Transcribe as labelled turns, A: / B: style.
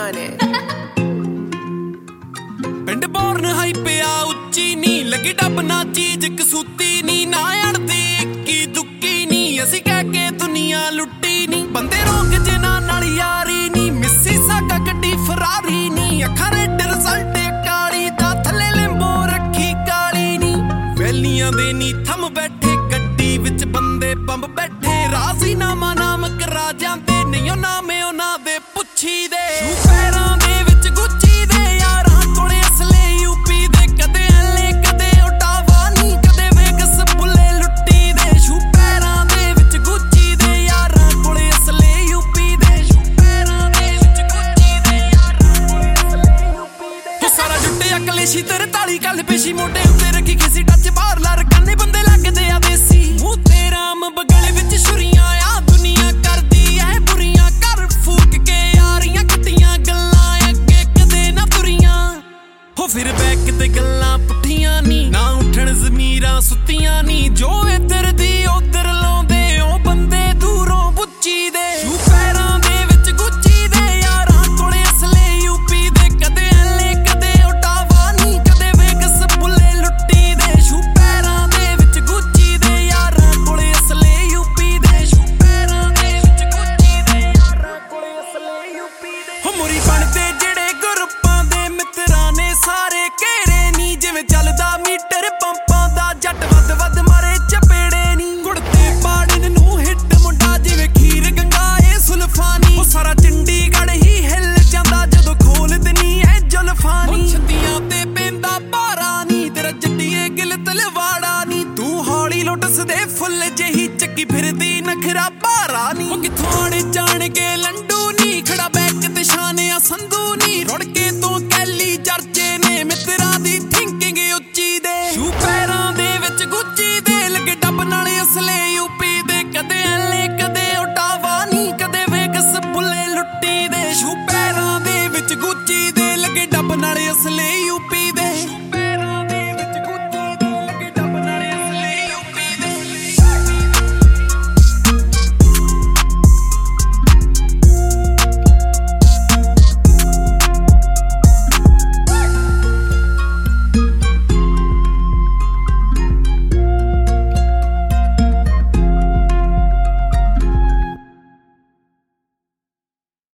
A: on it.
B: ਪਿੰਡ ਬੋਰਨ ਹਾਈ ਪਿਆ ਉੱਚੀ ਨੀ ਲੱਗੀ ਡੱਬ ਨਾ ਚੀਜ਼ ਕਸੂਤੀ ਨੀ ਨਾ ਅੜਦੀ ਇੱਕੀ ਦੁੱਕੀ ਨੀ ਅਸੀਂ ਕਹਿ ਕੇ ਦੁਨੀਆ ਲੁੱਟੀ ਨੀ ਬੰਦੇ ਰੋਕ ਜਿਨ੍ਹਾਂ ਨਾਲ ਯਾਰੀ ਨੀ ਮਿੱਸੀ ਸਾਕਾ ਗੱਡੀ ਫਰਾਰੀ ਨੀ ਅੱਖਾਂ ਰੈਡ ਰਿਜ਼ਲਟ ਕਾਲੀ ਦਾ ਥੱਲੇ ਲਿੰਬੋ ਰੱਖੀ ਕਾਲੀ ਨੀ ਵੈਲੀਆਂ ਦੇ ਨੀ ਥੰਮ ਬੈਠੇ ਗੱਡੀ ਵਿੱਚ ਬੰਦੇ ਬੰਬ ਬੈਠੇ ਰਾਜ਼ੀ ਨਾਮਾ ਨਾਮ ਕਰਾ ਜਾਂਦੇ ਨਹੀਂ ਉਹ ਨਾਮੇ ਉਹਨਾਂ ਦੇ ਪੁੱਛੀ ਦੇ ਪੈਰਾਂ ਦੇ ਵਿੱਚ ਗੁੱਚੀ ਦੇ ਯਾਰਾਂ ਕੋਲੇ ਅਸਲੇ ਯੂਪੀ ਦੇ ਕਦੇ ਐਲੇ ਕਦੇ ਉਟਾਵਾ ਨੀ ਕਦੇ ਵੇਗਸ ਬੁੱਲੇ ਲੁੱਟੀ ਦੇ ਸ਼ੂ ਪੈਰਾਂ ਦੇ ਵਿੱਚ ਗੁੱਚੀ ਦੇ ਯਾਰਾਂ ਕੋਲੇ ਅਸਲੇ ਯੂਪੀ ਦੇ ਸ਼ੂ ਪੈਰਾਂ ਦੇ ਵਿੱਚ ਗੁੱਚੀ ਦੇ ਯਾਰਾਂ ਕੋਲੇ ਅਸਲੇ ਯੂਪੀ ਦੇ ਸਾਰਾ ਜੁੱਟੇ ਅਕਲੇਸ਼ੀ ਤੇਰੇ ਤਾਲੀ ਕੱਲ ਪੇਸ਼ੀ ਮੋਢੇ ਉੱਤੇ ਰੱਖੀ ਕਿਸੇ ਟੱਚ ਬਾਹਰ ਲਾ ਰਕਾਨੇ ਬੰਦੇ ਲੱਗਦੇ ਆ ਦੇਸੀ ਮੂੰਹ ਤੇ ਰਾਮ ਬਗਲੇ ਵਿੱਚ ਛੁਰੀਆਂ ਆ ਦੁਨੀਆ ਕਰਦੀ ਐ ਬੁਰੀਆਂ ਕਰ ਫੂਕ ਕੇ ਯਾਰੀਆਂ ਕੱਟੀਆਂ ਗੱਲਾਂ ਅੱਗੇ ਕਦੇ ਨਾ ਤੁਰੀਆਂ ਹੋ ਫਿਰ ਬੈਕ ਤੇ ਗੱਲਾਂ ਪੁੱਠੀਆਂ ਨੀ ਨਾ ਉੱਠਣ ਜ਼ਮੀਰਾਂ ਸੁੱਤੀਆਂ ਨੀ ਜੋ ਇੱਧਰ ਦੀ ਉੱਧਰ ਲਾਉਂਦੇ ਉਹ ਬੰਦੇ ਦੂਰੋਂ ਬੁੱਚੀ ਦੇ ਸ਼ੂ ਪੈਰਾਂ ਦੇ ਵਿੱਚ ਗੁੱਚੀ ਦੇ ਯਾਰਾਂ ਕੋਲੇ ਅਸਲੇ ਯੂਪੀ ਦੇ ਕਦੇ ਐਲੇ ਕਦੇ ਉਟਾਵਾ ਨੀ ਕਦੇ ਵੇਗਸ ਬੁੱਲੇ ਲੁੱਟੀ ਦੇ ਸ਼ੂ ਪੈਰਾਂ ਦੇ ਵਿੱਚ ਗੁੱਚੀ ਦੇ ਯਾਰਾਂ ਕੋਲੇ ਅਸਲੇ ਯੂਪੀ ਦੇ ਸ਼ੂ ਪੈਰਾਂ ਦੇ ਵਿੱਚ ਗੁੱਚੀ ਦੇ ਯਾਰਾਂ ਕੋਲੇ ਅਸਲੇ ਯੂਪੀ ਦੇ ਹੋ ਮੁਰੀ ਬਣਦੇ ਜਿਹੜੇ ਗਰੁੱਪਾਂ ਦੇ ਮਿੱਤਰਾਂ ਨੇ ਸਾਰੇ ਘੇਰੇ ਨੀ ਜਿਵੇਂ ਚੱਲਦਾ ਮੀਟਰ ਪੰਪਾਂ ਦਾ ਜੱਟ ਵੱਧ ਵੱਧ ਮਾਰੇ ਚਪੇੜੇ ਨੀ ਗੁੜਤੇ ਪਾੜਨ ਨੂੰ ਹਿੱਟ ਮੁੰਡਾ ਜਿਵੇਂ ਖੀਰ ਗੰਗਾ ਏ ਸੁਲਫਾਨੀ ਉਹ ਸਾਰਾ ਚੰਡੀਗੜ੍ਹ ਹੀ ਹਿੱਲ ਜਾਂਦਾ ਜਦੋਂ ਖੋਲ ਦਿਨੀ ਐ ਜੁਲਫਾਨੀ ਛੱਤੀਆਂ ਤੇ ਪੈਂਦਾ ਭਾਰਾ ਨੀ ਤੇਰਾ ਜੱਟੀਏ ਗਿਲ ਤਲਵਾੜਾ ਨੀ ਤੂੰ ਹੌਲੀ ਲੋਟਸ ਦੇ ਫੁੱਲ ਜਿਹੀ ਚੱਕੀ ਫਿਰਦੀ ਨਖਰਾ ਭਾਰਾ ਨੀ ਉਹ ਕਿੱਥੋਂ ਆੜੇ